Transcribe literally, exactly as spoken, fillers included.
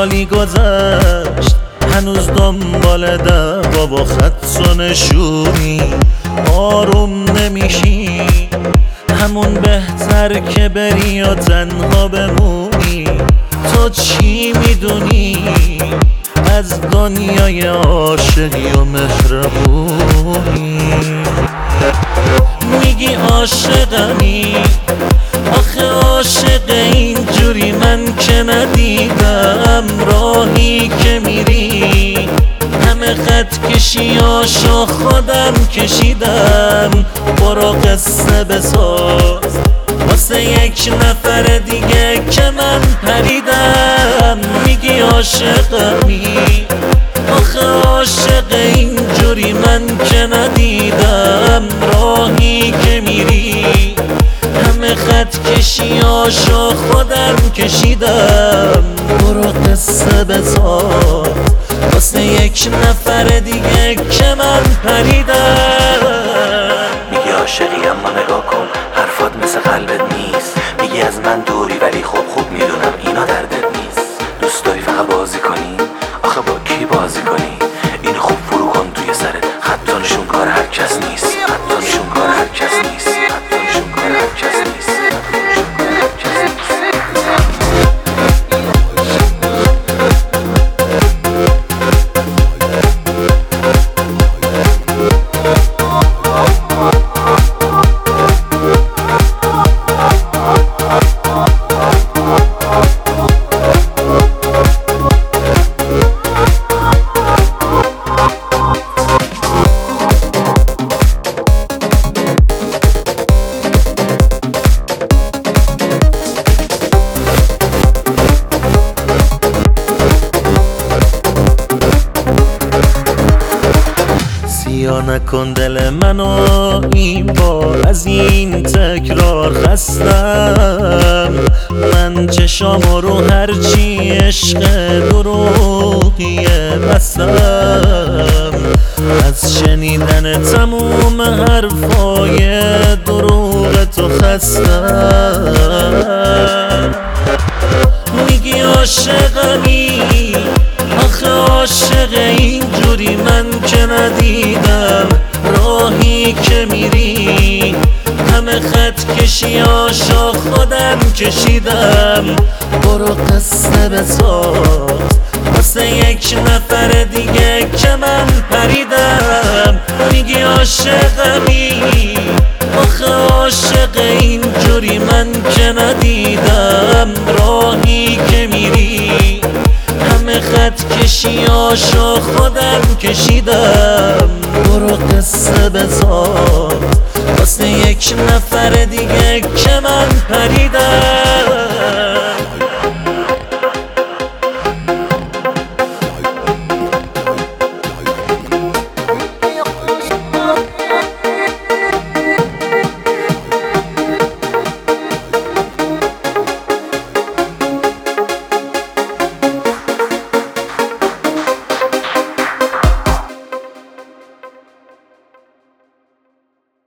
سالی گذشت هنوز دنبال دوا با خط و نشونی آروم نمیشی، همون بهتر که بری و تنها بمونی. تو چی میدونی از دنیای عاشقی و مهربونی؟ میگی عاشقمی، آخه عاشق اینجوری من که ندیدم. راهی که میری همه خط کشیاشو خودم کشیدم. برو قصه بساز واسه یک نفر دیگه که من پریدم. میگی عاشقمی، آخه عاشق اینجوری من که ندیدم. راهی که میری همه خط کشیاشو خودم کشیدم. برو قصه بساز واسه یک نفر دیگه که من پریدم. میگی عاشقی اما نگاه کن حرفات مثل قلبت نیست. میگی از من دوری ولی خوب خوب میدونم اینا دردت نیست. دوست داری فقط بازی کنی، آخه با کی بازی کنی؟ این خوب فرو کن توی سرت، خطانشون کار هر کس نیست. خطانشون کار هر کس نیست. خطانشون کار هر کس نیست. یا نکن دل منو این بار، از این تکرار خستم. من چشامو رو هرچی عشق دروغیه بستم. از شنیدن تموم حرفای دروغ تو خستم. میگی عاشقمی، آخه عاشق اینجوری من که ندیدم. راهی که میری همه خط کشیاشو خودم کشیدم. برو قصه بساز واسه یک نفر دیگه که من پریدم. میگی عاشقمی، آخه عاشق اینجوری من که ندیدم. راهی که میری همه خط کشیاشو خودم کشیدم. برو قصه بساز واسه یک نفر دیگه که من پریدم.